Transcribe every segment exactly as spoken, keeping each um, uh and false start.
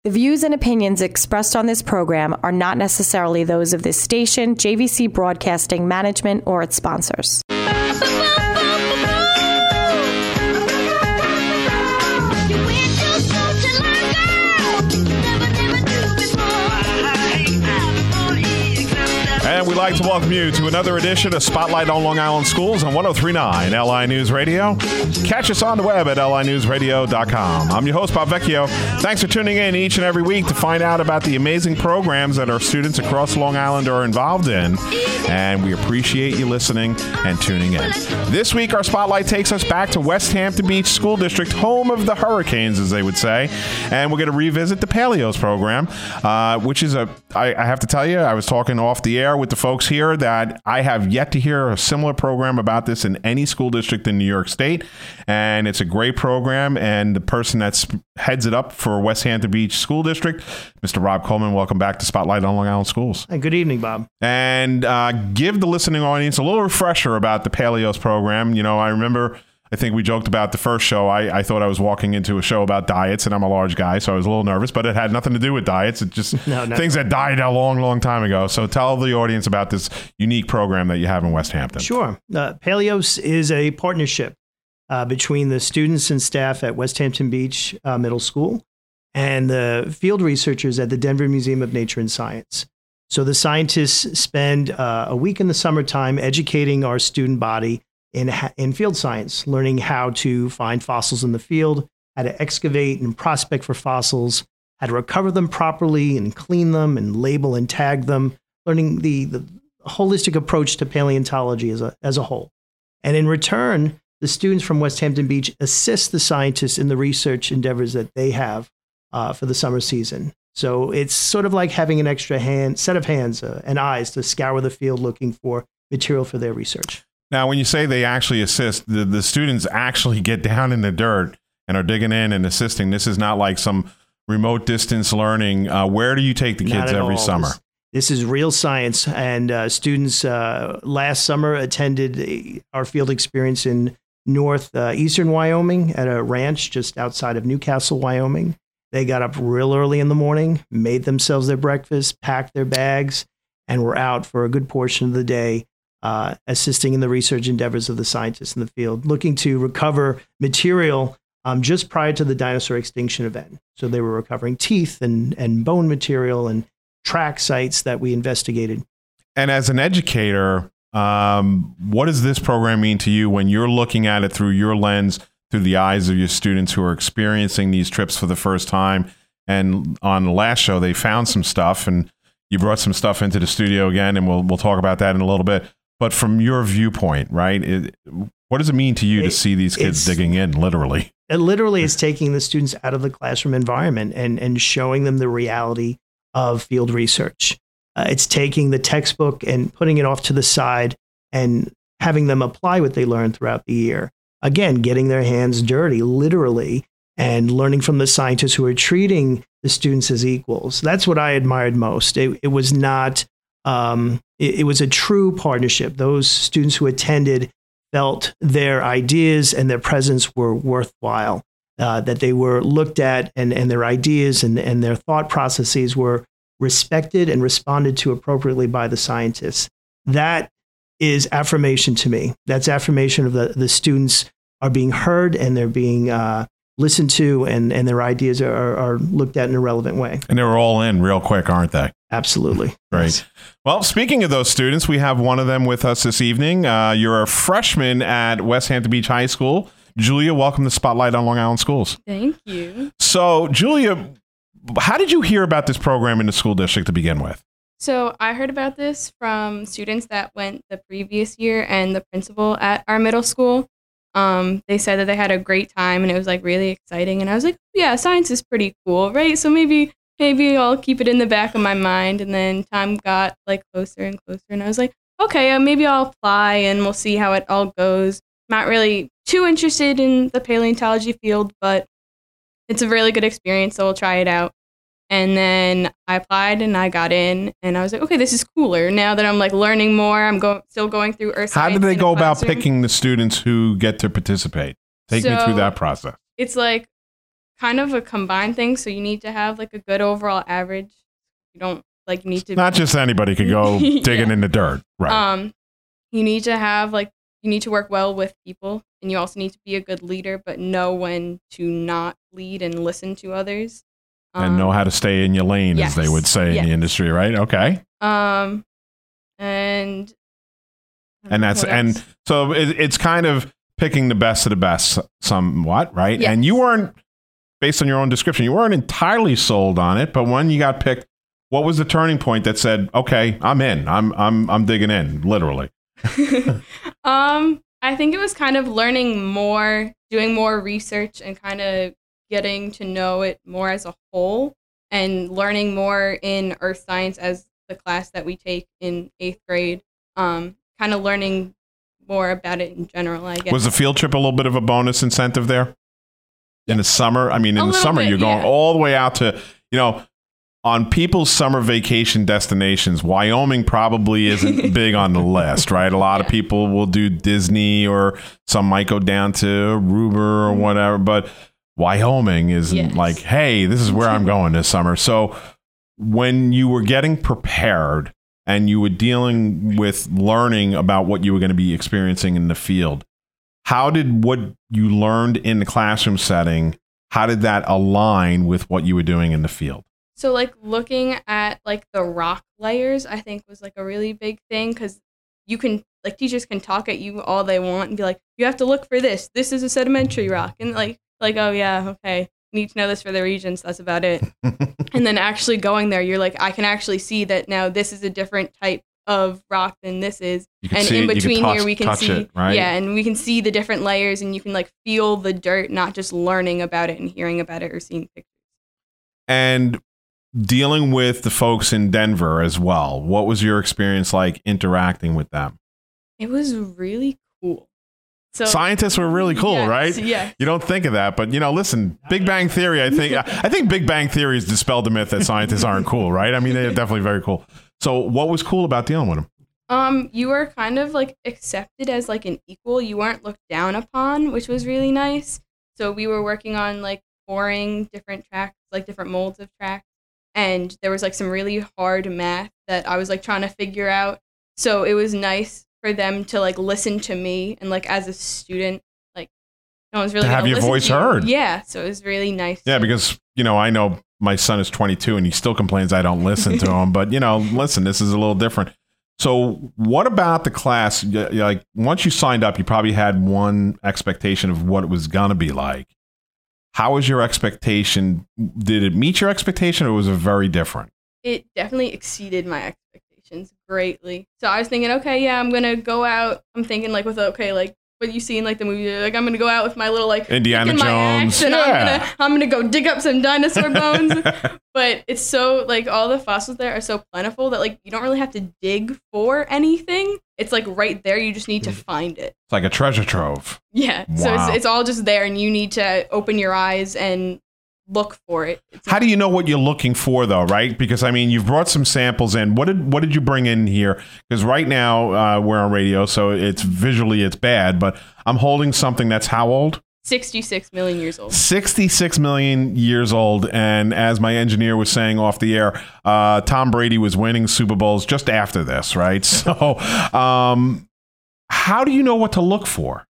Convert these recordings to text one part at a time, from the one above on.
The views and opinions expressed on this program are not necessarily those of this station, J V C Broadcasting Management, or its sponsors. And we'd like to welcome you to another edition of Spotlight on Long Island Schools on one oh three point nine L I News Radio. Catch us on the web at L I news radio dot com. I'm your host, Bob Vecchio. Thanks for tuning in each and every week to find out about the amazing programs that our students across Long Island are involved in. And we appreciate you listening and tuning in. This week, our Spotlight takes us back to West Hampton Beach School District, home of the Hurricanes, as they would say. And we're going to revisit the Paleos program, uh, which is a, I, I have to tell you, I was talking off the air with the folks here that I have yet to hear a similar program about this in any school district in New York State. And it's a great program. And the person that heads it up for West Hampton Beach School District, Mister Rob Coleman, welcome back to Spotlight on Long Island Schools. Hey, good evening, Bob. And uh, give the listening audience a little refresher about the Paleos program. You know, I remember, I think we joked about the first show. I, I thought I was walking into a show about diets, and I'm a large guy, so I was a little nervous, but it had nothing to do with diets. It just no, no. things that died a long, long time ago. So tell the audience about this unique program that you have in West Hampton. Sure. Uh, Paleos is a partnership uh, between the students and staff at West Hampton Beach uh, Middle School and the field researchers at the Denver Museum of Nature and Science. So the scientists spend uh, a week in the summertime educating our student body in in field science, learning how to find fossils in the field, how to excavate and prospect for fossils, how to recover them properly and clean them and label and tag them, learning the, the holistic approach to paleontology as a, as a whole. And in return, the students from West Hampton Beach assist the scientists in the research endeavors that they have uh, for the summer season. So it's sort of like having an extra hand, set of hands uh, and eyes to scour the field looking for material for their research. Now, when you say they actually assist, the, the students actually get down in the dirt and are digging in and assisting. This is not like some remote distance learning. Uh, where do you take the kids every all. summer? This, this is real science. And uh, students uh, last summer attended our field experience in northeastern uh, Wyoming at a ranch just outside of Newcastle, Wyoming. They got up real early in the morning, made themselves their breakfast, packed their bags, and were out for a good portion of the day Uh, assisting in the research endeavors of the scientists in the field, looking to recover material um, just prior to the dinosaur extinction event. So they were recovering teeth and, and bone material and track sites that we investigated. And as an educator, um, what does this program mean to you when you're looking at it through your lens, through the eyes of your students who are experiencing these trips for the first time? And on the last show, they found some stuff, and you brought some stuff into the studio again, and we'll we'll talk about that in a little bit. But from your viewpoint, right, it, what does it mean to you it, to see these kids digging in, literally? It literally is taking the students out of the classroom environment and, and showing them the reality of field research. Uh, it's taking the textbook and putting it off to the side and having them apply what they learned throughout the year. Again, getting their hands dirty, literally, and learning from the scientists who are treating the students as equals. That's what I admired most. It, it was not... Um, it, it was a true partnership. Those students who attended felt their ideas and their presence were worthwhile, uh, that they were looked at and, and their ideas and, and their thought processes were respected and responded to appropriately by the scientists. That is affirmation to me. That's affirmation of the, the students are being heard and they're being uh, listened to, and, and their ideas are, are looked at in a relevant way. And they were all in real quick, aren't they? Absolutely. Right. Yes. Well, speaking of those students, we have one of them with us this evening. Uh, you're a freshman at West Hampton Beach High School. Julia, welcome to Spotlight on Long Island Schools. Thank you. So, Julia, how did you hear about this program in the school district to begin with? So I heard about this from students that went the previous year and the principal at our middle school. Um, they said that they had a great time and it was like really exciting. And I was like, yeah, science is pretty cool, right? So maybe maybe I'll keep it in the back of my mind. And then time got like closer and closer. And I was like, okay, uh, maybe I'll apply and we'll see how it all goes. Not really too interested in the paleontology field, but it's a really good experience. So we'll try it out. And then I applied and I got in and I was like, okay, this is cooler. Now that I'm like learning more, I'm go- still going through earth How science. do they in go a about classroom. picking the students who get to participate? Take me So, through that process. It's like kind of a combined thing. So you need to have like a good overall average. You don't like need to not just anybody could go digging yeah. in the dirt, right? Um, you need to have like you need to work well with people, and you also need to be a good leader, but know when to not lead and listen to others. Um, and know how to stay in your lane, yes. as they would say yes. in the industry, right? Okay. Um, and and that's and so it, it's kind of picking the best of the best, somewhat, right? Yes. And you weren't, based on your own description, you weren't entirely sold on it, but when you got picked, what was the turning point that said, "Okay, I'm in. I'm I'm I'm digging in," literally? um, I think it was kind of learning more, doing more research, and kind of getting to know it more as a whole, and learning more in earth science as the class that we take in eighth grade. Um, kind of learning more about it in general, I guess. Was the field trip a little bit of a bonus incentive there? In the summer? I mean, in A the little summer, bit, you're going yeah. all the way out to, you know, on people's summer vacation destinations, Wyoming probably isn't big on the list, right? A lot Yeah. of people will do Disney, or some might go down to Aruba or whatever, but Wyoming isn't Yes. like, hey, this is where I'm going this summer. So when you were getting prepared and you were dealing with learning about what you were going to be experiencing in the field, how did what you learned in the classroom setting, how did that align with what you were doing in the field? So like looking at like the rock layers, I think was like a really big thing, because you can like teachers can talk at you all they want and be like, you have to look for this. This is a sedimentary rock, and like like oh yeah, okay, need to know this for the regions. That's about it. And then actually going there, you're like, I can actually see that now this is a different type of rock than this is, You can and see in it, you can between touch- here we can touch see it, right? yeah, and we can see the different layers, and you can like feel the dirt, not just learning about it and hearing about it or seeing pictures. And dealing with the folks in Denver as well, what was your experience like interacting with them? It was really cool. So Scientists were really cool, yes, right? Yeah. You don't think of that, but you know, listen, Big Bang Theory, I think I think Big Bang Theory has dispelled the myth that scientists aren't cool, right? I mean, they're definitely very cool. So what was cool about dealing with them? Um, you were kind of like accepted as like an equal. You weren't looked down upon, which was really nice. So we were working on like pouring different tracks, like different molds of tracks. And there was like some really hard math that I was like trying to figure out. So it was nice for them to like listen to me, and like as a student, like no one's really To have gonna your listen voice to you. heard. Yeah, so it was really nice. Yeah, because, you know, I know my son is twenty-two and he still complains I don't listen to him. But, you know, listen, this is a little different. So what about the class? Y- Like, once you signed up, you probably had one expectation of what it was going to be like. How was your expectation? Did it meet your expectation, or was it very different? It definitely exceeded my expectations greatly. So I was thinking, okay, yeah, I'm gonna go out. I'm thinking like with okay, like what you see in like the movie, like I'm gonna go out with my little like Indiana pick in my Jones. axe, and Yeah. I'm gonna I'm gonna go dig up some dinosaur bones. But it's so like all the fossils there are so plentiful that like you don't really have to dig for anything. It's like right there. You just need to find it. It's like a treasure trove. Yeah. So Wow. it's it's all just there, and you need to open your eyes and look for it. It's How do you know what you're looking for, though, right? Because, I mean, you've brought some samples in. What did what did you bring in here? Because right now uh, we're on radio, so it's visually it's bad, but I'm holding something that's how old? sixty-six million years old. sixty-six million years old. And as my engineer was saying off the air, uh, Tom Brady was winning Super Bowls just after this, right? So um, how do you know what to look for?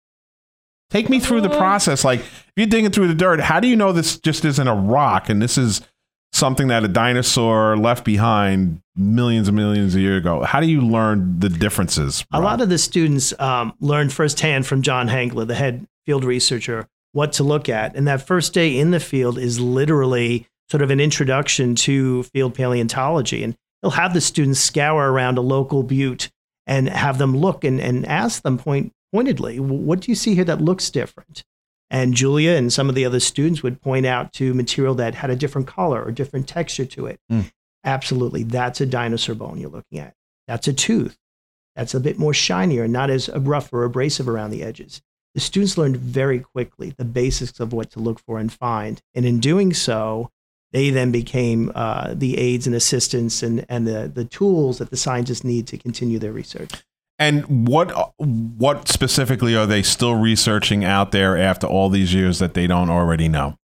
Take me through the process. Like, if you're digging through the dirt, how do you know this just isn't a rock and this is something that a dinosaur left behind millions and millions of years ago? How do you learn the differences? A Rob? lot of the students um, learned firsthand from John Hangler, the head field researcher, what to look at. And that first day in the field is literally sort of an introduction to field paleontology. And he'll have the students scour around a local butte and have them look and, and ask them point pointedly, what do you see here that looks different? And Julia and some of the other students would point out to material that had a different color or different texture to it. Mm. Absolutely. That's a dinosaur bone you're looking at. That's a tooth. That's a bit more shinier and not as rough or abrasive around the edges. The students learned very quickly the basics of what to look for and find. And in doing so, they then became uh, the aides and assistants and, and the, the tools that the scientists need to continue their research. And what what specifically are they still researching out there after all these years that they don't already know?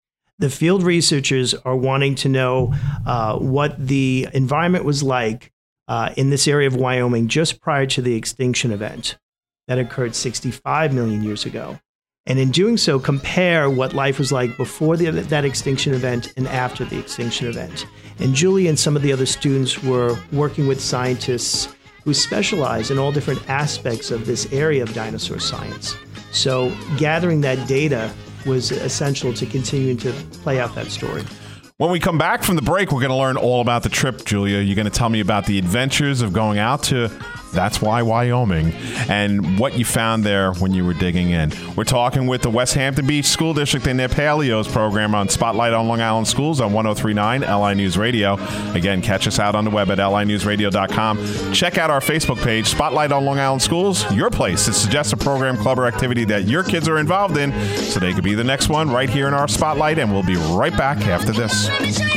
The field researchers are wanting to know uh, what the environment was like uh, in this area of Wyoming just prior to the extinction event that occurred sixty-five million years ago. And in doing so, compare what life was like before the, that extinction event and after the extinction event. And Julie and some of the other students were working with scientists who specialize in all different aspects of this area of dinosaur science. So gathering that data was essential to continuing to play out that story. When we come back from the break, we're going to learn all about the trip, Julia. You're going to tell me about the adventures of going out to That's Why Wyoming and what you found there when you were digging in. We're talking with the West Hampton Beach School District and their Paleos program on Spotlight on Long Island Schools on one oh three point nine L I News Radio. Again, catch us out on the web at L I news radio dot com. Check out our Facebook page, Spotlight on Long Island Schools, your place to suggest a program, club, or activity that your kids are involved in so they could be the next one right here in our Spotlight, and we'll be right back after this.